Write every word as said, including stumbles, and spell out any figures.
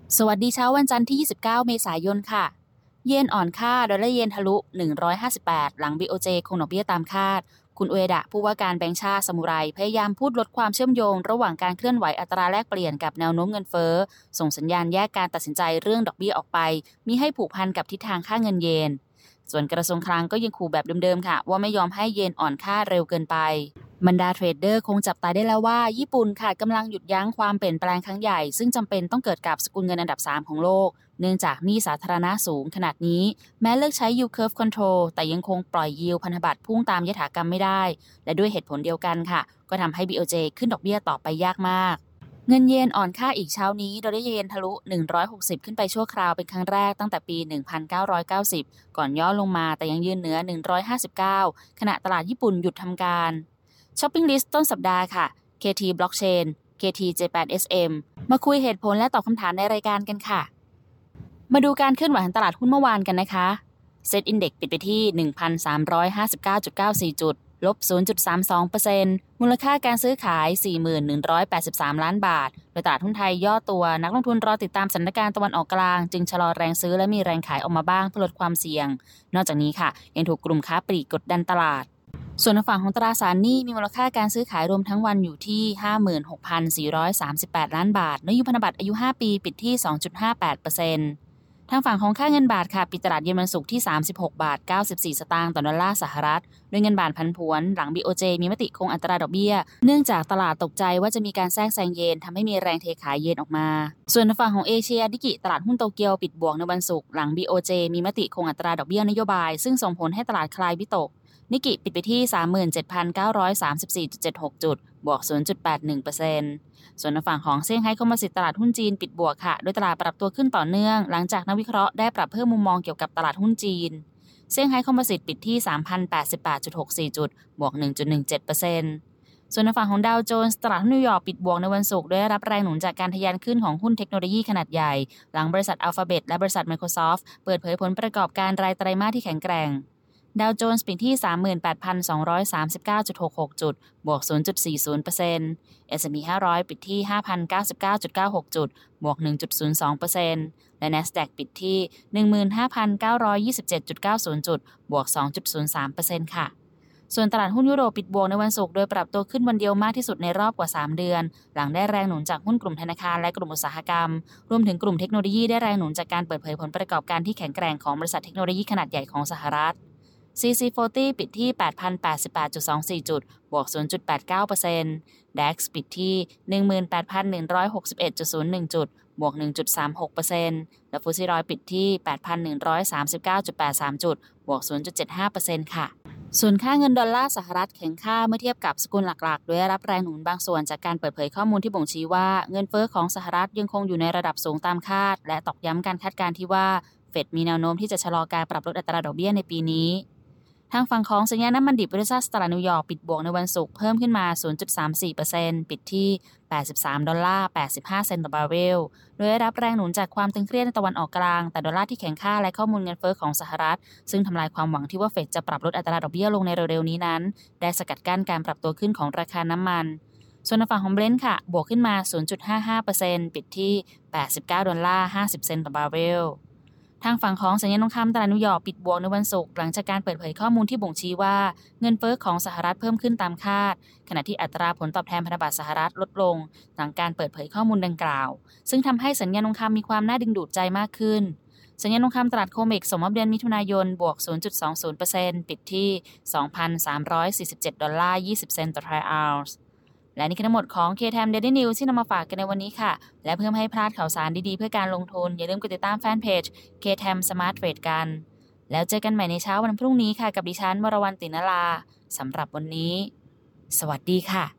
สวัสดีเช้าวันจันทร์ที่ยี่สิบเก้าเมษายนค่ะเยนอ่อนค่าดอลลาร์เยนทะลุหนึ่งร้อยห้าสิบแปดหลัง บี โอ เจ คงดอกเบี้ยตามคาดคุณอุเอดะผู้ว่าการแบงก์ชาติซามูไรพยายามพูดลดความเชื่อมโยงระหว่างการเคลื่อนไหวอัตราแลกเปลี่ยนกับแนวโน้มเงินเฟ้อส่งสัญญาณแยกการตัดสินใจเรื่องดอกเบี้ยออกไปมิให้ผูกพันกับทิศทางค่าเงินเยนส่วนกระทรวงคลังก็ยังขู่แบบเดิมๆค่ะว่าไม่ยอมให้เยนอ่อนค่าเร็วเกินไปบรรดาเทรดเดอร์คงจับตาได้แล้วว่าญี่ปุ่นค่ะกำลังหยุดยั้งความเปลี่ยนแปลงครั้งใหญ่ซึ่งจำเป็นต้องเกิดกับสกุลเงินอันดับสามของโลกเนื่องจากหนี้สาธารณะสูงขนาดนี้แม้เลิกใช้ yield curve control แต่ยังคงปล่อย yield พันธบัตรพุ่งตามยถากรรมไม่ได้และด้วยเหตุผลเดียวกันค่ะก็ทำให้ บี โอ เจ ขึ้นดอกเบี้ยต่อไปยากมากเงินเยนอ่อนค่าอีกเช้านี้ดอลลาร์เยนทะลุหนึ่งร้อยหกสิบขึ้นไปชั่วคราวเป็นครั้งแรกตั้งแต่ปีหนึ่งพันเก้าร้อยเก้าสิบก่อนย่อลงมาแต่ยังยืนเหนือหนึ่งร้อยห้าสิบเก้าขณะตลาดญี่ปุ่นหยุดทำการช้อปปิ้งลิสต์ต้นสัปดาห์ค่ะ เค ที Blockchain เค ที Japan เอส เอ็ม มาคุยเหตุผลและตอบคำถามในรายการกันค่ะมาดูการเคลื่อนไหวของตลาดหุ้นเมื่อวานกันนะคะ เซ็ต Index ปิดไปที่ หนึ่งพันสามร้อยห้าสิบเก้าจุดเก้าสี่ จุดลบ ศูนย์จุดสามสองเปอร์เซ็นต์ มูลค่าการซื้อขาย สี่หมื่นหนึ่งร้อยแปดสิบสาม ล้านบาทโดยตลาดหุ้นไทยย่อตัวนักลงทุนรอติดตามสถานการณ์ตะวันออกกลางจึงชะลอแรงซื้อและมีแรงขายออกมาบ้างเพื่อลดความเสี่ยงนอกจากนี้ค่ะยังถูกกลุ่มค้าปลีกกดดันตลาดส่วนฝั่งของตราสารหนี้มีมูลค่าการซื้อขายรวมทั้งวันอยู่ที่ ห้าหมื่นหกพันสี่ร้อยสามสิบแปด ล้านบาทนโยบายพันธบัตรอายุห้าปีปิดที่ สองจุดห้าแปดเปอร์เซ็นต์ ทางฝั่งของค่าเงินบาทค่ะปิดตลาดเย็นวันศุกร์ที่ สามสิบหกบาทเก้าสิบสี่สตางค์ต่อดอลลาร์สหรัฐโดยเงินบาทผันผวนหลัง บี โอ เจ มีมติคงอัตราดอกเบี้ยเนื่องจากตลาดตกใจว่าจะมีการแทรกแซงเยนทำให้มีแรงเทขายเยนออกมาส่วนฝั่งของเอเชียนิกกิตลาดหุ้นโตเกียวปิดบวกในวันศุกร์หลัง บี โอ เจ มีมติคงอัตราดอกเบี้ยนโยบายซึ่งส่งผลให้ตลาดคลายวิตกนิกกิปิดไปที่ สามหมื่นเจ็ดพันเก้าร้อยสามสิบสี่จุดเจ็ดหก จุดบวก ศูนย์จุดแปดหนึ่งเปอร์เซ็นต์ ส่วนฝั่งของเซี่ยงไฮ้คอมโพสิตตลาดหุ้นจีนปิดบวกค่ะโดยตลาดปรับตัวขึ้นต่อเนื่องหลังจากนักวิเคราะห์ได้ปรับเพิ่มมุมมองเกี่ยวกับตลาดหุ้นจีนเซี่ยงไฮ้คอมโพสิตปิดที่ สามพันแปดสิบแปดจุดหกสี่ จุดบวก หนึ่งจุดหนึ่งเจ็ดเปอร์เซ็นต์ ส่วนฝั่งของดาวโจนส์ตลาดหุ้นนิวยอร์กปิดบวกในวันศุกร์โดยได้รับแรงหนุนจากการทะยานขึ้นของหุ้นเทคโนโลยีขนาดใหญ่หลังบริษัท Alphabet และบริษัท Microsoft เปิดเผยผลประกอบการรายไตรมาสที่แข็งแกร่งดาวโจนส์ปิดที่ สามหมื่นแปดพันสองร้อยสามสิบเก้าจุดหกหก จุดบวก ศูนย์จุดสี่ศูนย์เปอร์เซ็นต์ เอส แอนด์ พี ห้าร้อยปิดที่ ห้าพันเก้าสิบเก้าจุดเก้าหก จุดบวก หนึ่งจุดศูนย์สองเปอร์เซ็นต์ และ NASDAQ ปิดที่ หนึ่งหมื่นห้าพันเก้าร้อยยี่สิบเจ็ดจุดเก้าศูนย์ จุดบวก สองจุดศูนย์สามเปอร์เซ็นต์ ค่ะส่วนตลาดหุ้นยุโรปปิดบวกในวันศุกร์โดยปรับตัวขึ้นวันเดียวมากที่สุดในรอบกว่าสามเดือนหลังได้แรงหนุนจากหุ้นกลุ่มธนาคารและกลุ่มอุตสาหกรรมรวมถึงกลุ่มเทคโนโลยีได้แรงหนุนจากการเปิดเผยผลประกอบการที่แข็งแกร่งของบริษัทเทคโนโลยีขนาดใหญ่ของสหรัฐซี ซี สี่สิบ ปิดที่ แปดพันแปดสิบแปดจุดสองสี่ จุดบวก ศูนย์จุดแปดเก้าเปอร์เซ็นต์ ดัค ปิดที่ หนึ่งหมื่นแปดพันหนึ่งร้อยหกสิบเอ็ดจุดศูนย์หนึ่ง จุดบวก หนึ่งจุดสามหกเปอร์เซ็นต์ และฟุตซี่ร้อยปิดที่ แปดพันหนึ่งร้อยสามสิบเก้าจุดแปดสาม จุดบวก ศูนย์จุดเจ็ดห้าเปอร์เซ็นต์ ค่ะส่วนค่าเงินดอลลาร์สหรัฐแข็งค่าเมื่อเทียบกับสกุลหลักๆโดยได้รับแรงหนุนบางส่วนจากการเปิดเผยข้อมูลที่บ่งชี้ว่าเงินเฟ้อของสหรัฐยังคงอยู่ในระดับสูงตามคาดและตอกย้ำการคาดการณ์ที่ว่าเฟดมีแนวโน้มที่จะชะลอการปรับลดอัตราดอกเบี้ยในปีนี้ทางฝั่งของสัญญาณน้ำมันดิบบริษัทตลาดนิวยอร์กปิดบวกในวันศุกร์เพิ่มขึ้นมา ศูนย์จุดสามสี่เปอร์เซ็นต์ ปิดที่ แปดสิบสามดอลลาร์แปดสิบห้าเซนต์ต่อบาร์เรลโดยได้รับแรงหนุนจากความตึงเครียดในตะวันออกกลางแต่ดอลลาร์ที่แข็งค่าและข้อมูลเงินเฟ้อของสหรัฐซึ่งทำลายความหวังที่ว่าเฟดจะปรับลดอัตราดอกเบี้ยลงในเร็วๆนี้นั้นได้สกัดกั้นการปรับตัวขึ้นของราคาน้ำมันส่วนฝั่งของเบรนท์ค่ะบวกขึ้นมา ศูนย์จุดห้าห้าเปอร์เซ็นต์ ปิดที่ แปดสิบเก้าดอลลาร์ห้าสิบเซนต์ต่อบาร์เรลทางฝั่งของสัญญาณทองคำตลาดนิวยอร์กปิดบวกในวันศุกร์หลังจากการเปิดเผยข้อมูลที่บ่งชี้ว่าเงินเฟ้อของสหรัฐเพิ่มขึ้นตามคาดขณะที่อัตราผลตอบแทนพันธบัตรสหรัฐลดลงหลังการเปิดเผยข้อมูลดังกล่าวซึ่งทำให้สัญญาณทองคำมีความน่าดึงดูดใจมากขึ้นสัญญาณทองคำตลาดโคเม็กซ์ส่งมอบเดือนมิถุนายนบวก ศูนย์จุดสองศูนย์เปอร์เซ็นต์ ปิดที่ สองพันสามร้อยสี่สิบเจ็ดดอลลาร์ยี่สิบเซนต์ต่อทรัลออนซ์และนี่คือทั้งหมดของ K-Time Daily News ที่นำมาฝากกันในวันนี้ค่ะและเพื่อไม่ให้พลาดข่าวสารดีๆเพื่อการลงทุนอย่าลืมกดติดตามแฟนเพจ K-Time Smart Trade กันแล้วเจอกันใหม่ในเช้าวันพรุ่งนี้ค่ะกับดิฉันวรวรรณ ติณลาสำหรับวันนี้สวัสดีค่ะ